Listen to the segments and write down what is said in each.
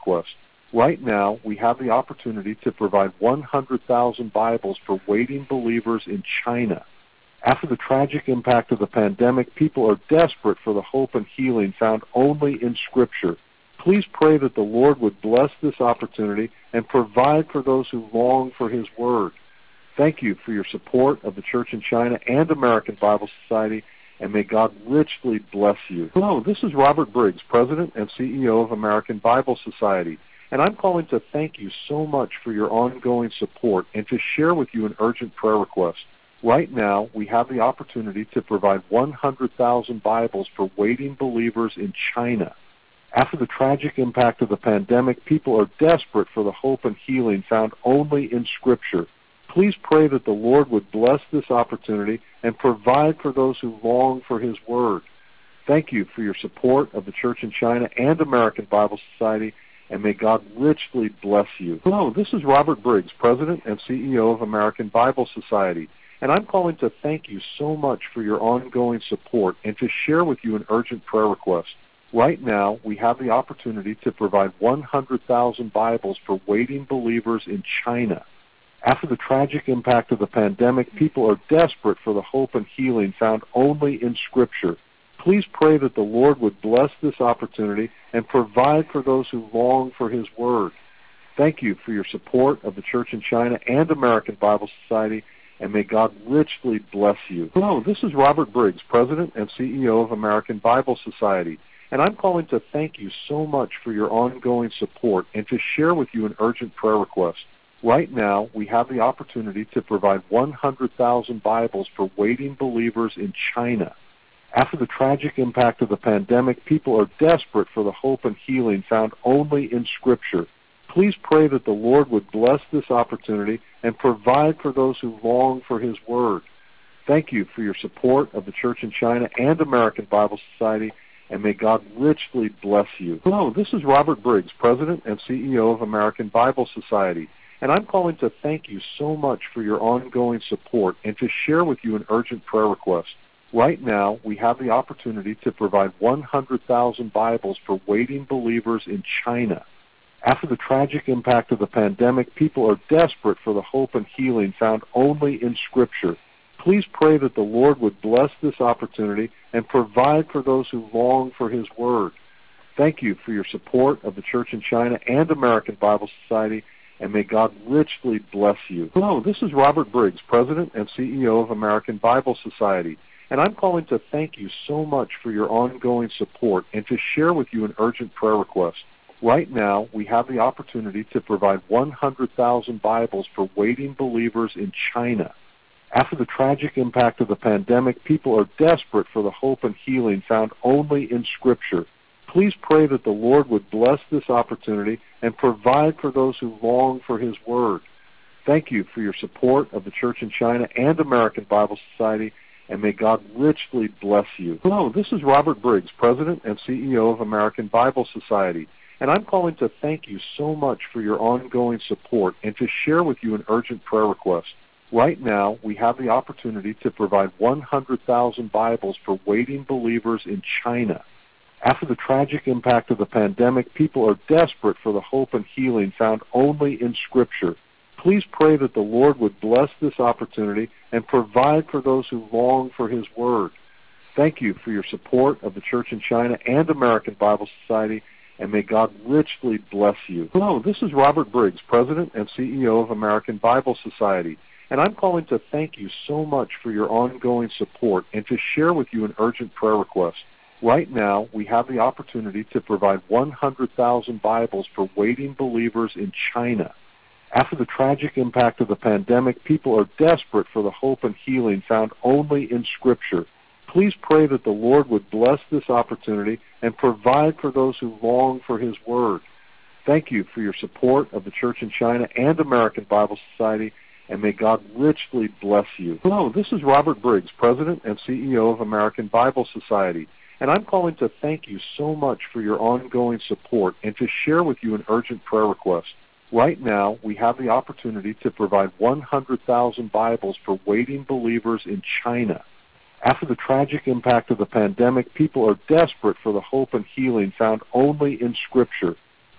request. Right now, we have the opportunity to provide 100,000 Bibles for waiting believers in China. After the tragic impact of the pandemic, people are desperate for the hope and healing found only in Scripture. Please pray that the Lord would bless this opportunity and provide for those who long for His Word. Thank you for your support of the Church in China and American Bible Society, and may God richly bless you. Hello, this is Robert Briggs, President and CEO of American Bible Society, and I'm calling to thank you so much for your ongoing support and to share with you an urgent prayer request. Right now, we have the opportunity to provide 100,000 Bibles for waiting believers in China. After the tragic impact of the pandemic, people are desperate for the hope and healing found only in Scripture. Please pray that the Lord would bless this opportunity and provide for those who long for His Word. Thank you for your support of the Church in China and American Bible Society, and may God richly bless you. Hello, this is Robert Briggs, President and CEO of American Bible Society, and I'm calling to thank you so much for your ongoing support and to share with you an urgent prayer request. Right now, we have the opportunity to provide 100,000 Bibles for waiting believers in China. After the tragic impact of the pandemic, people are desperate for the hope and healing found only in Scripture. Please pray that the Lord would bless this opportunity and provide for those who long for His Word. Thank you for your support of the Church in China and American Bible Society, and may God richly bless you. Hello, this is Robert Briggs, President and CEO of American Bible Society, and I'm calling to thank you so much for your ongoing support and to share with you an urgent prayer request. Right now, we have the opportunity to provide 100,000 Bibles for waiting believers in China. After the tragic impact of the pandemic, people are desperate for the hope and healing found only in Scripture. Please pray that the Lord would bless this opportunity and provide for those who long for His Word. Thank you for your support of the Church in China and American Bible Society, and may God richly bless you. Hello, this is Robert Briggs, President and CEO of American Bible Society, and I'm calling to thank you so much for your ongoing support and to share with you an urgent prayer request. Right now, we have the opportunity to provide 100,000 Bibles for waiting believers in China. After the tragic impact of the pandemic, people are desperate for the hope and healing found only in Scripture. Please pray that the Lord would bless this opportunity and provide for those who long for His Word. Thank you for your support of the Church in China and American Bible Society, and may God richly bless you. Hello, this is Robert Briggs, President and CEO of American Bible Society, and I'm calling to thank you so much for your ongoing support and to share with you an urgent prayer request. Right now, we have the opportunity to provide 100,000 Bibles for waiting believers in China. After the tragic impact of the pandemic, people are desperate for the hope and healing found only in Scripture. Please pray that the Lord would bless this opportunity and provide for those who long for His Word. Thank you for your support of the Church in China and American Bible Society, and may God richly bless you. Hello, this is Robert Briggs, President and CEO of American Bible Society, and I'm calling to thank you so much for your ongoing support and to share with you an urgent prayer request. Right now, we have the opportunity to provide 100,000 Bibles for waiting believers in China. After the tragic impact of the pandemic, people are desperate for the hope and healing found only in Scripture. Please pray that the Lord would bless this opportunity and provide for those who long for His Word. Thank you for your support of the Church in China and American Bible Society, and may God richly bless you. Hello, this is Robert Briggs, President and CEO of American Bible Society, and I'm calling to thank you so much for your ongoing support and to share with you an urgent prayer request. Right now, we have the opportunity to provide 100,000 Bibles for waiting believers in China. After the tragic impact of the pandemic, people are desperate for the hope and healing found only in Scripture. Please pray that the Lord would bless this opportunity and provide for those who long for His Word. Thank you for your support of the Church in China and American Bible Society, and may God richly bless you. Hello, this is Robert Briggs, President and CEO of American Bible Society, and I'm calling to thank you so much for your ongoing support and to share with you an urgent prayer request. Right now, we have the opportunity to provide 100,000 Bibles for waiting believers in China. After the tragic impact of the pandemic, people are desperate for the hope and healing found only in Scripture.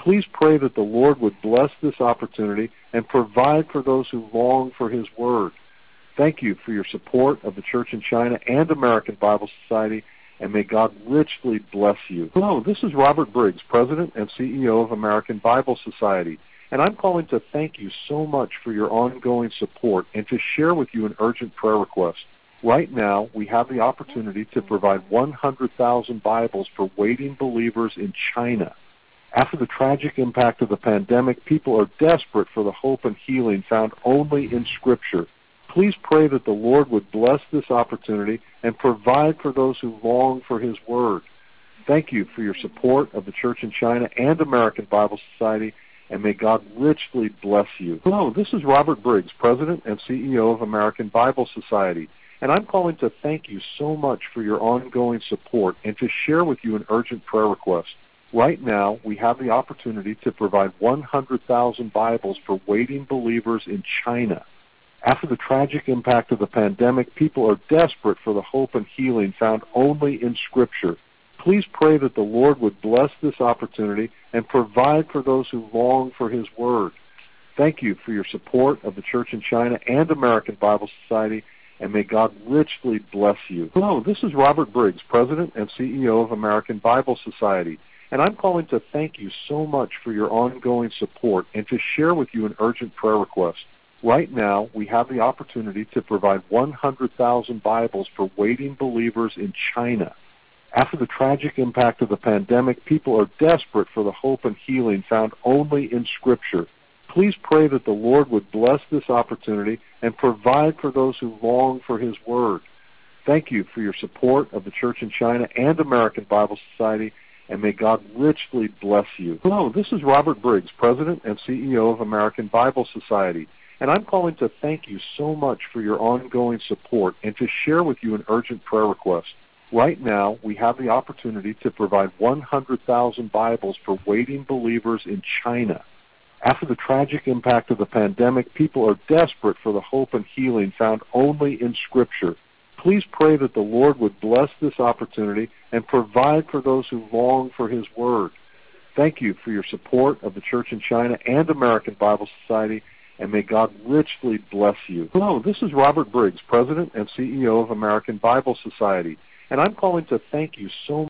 Please pray that the Lord would bless this opportunity and provide for those who long for His Word. Thank you for your support of the Church in China and American Bible Society, and may God richly bless you. Hello, this is Robert Briggs, President and CEO of American Bible Society, and I'm calling to thank you so much for your ongoing support and to share with you an urgent prayer request. Right now, we have the opportunity to provide 100,000 Bibles for waiting believers in China. After the tragic impact of the pandemic, people are desperate for the hope and healing found only in Scripture. Please pray that the Lord would bless this opportunity and provide for those who long for His Word. Thank you for your support of the Church in China and American Bible Society, and may God richly bless you. Hello, this is Robert Briggs, President and CEO of American Bible Society, and I'm calling to thank you so much for your ongoing support and to share with you an urgent prayer request. Right now, we have the opportunity to provide 100,000 Bibles for waiting believers in China. After the tragic impact of the pandemic, people are desperate for the hope and healing found only in Scripture. Please pray that the Lord would bless this opportunity and provide for those who long for His Word. Thank you for your support of the Church in China and American Bible Society, and may God richly bless you. Hello, this is Robert Briggs, President and CEO of American Bible Society, and I'm calling to thank you so much for your ongoing support and to share with you an urgent prayer request. Right now, we have the opportunity to provide 100,000 Bibles for waiting believers in China. After the tragic impact of the pandemic, people are desperate for the hope and healing found only in Scripture. Please pray that the Lord would bless this opportunity and provide for those who long for His Word. Thank you for your support of the Church in China and American Bible Society, and may God richly bless you. Hello, this is Robert Briggs, President and CEO of American Bible Society, and I'm calling to thank you so much for your ongoing support and to share with you an urgent prayer request. Right now, we have the opportunity to provide 100,000 Bibles for waiting believers in China. After the tragic impact of the pandemic, people are desperate for the hope and healing found only in Scripture. Please pray that the Lord would bless this opportunity and provide for those who long for His Word. Thank you for your support of the Church in China and American Bible Society, and may God richly bless you. Hello, this is Robert Briggs, President and CEO of American Bible Society, and I'm calling to thank you so much.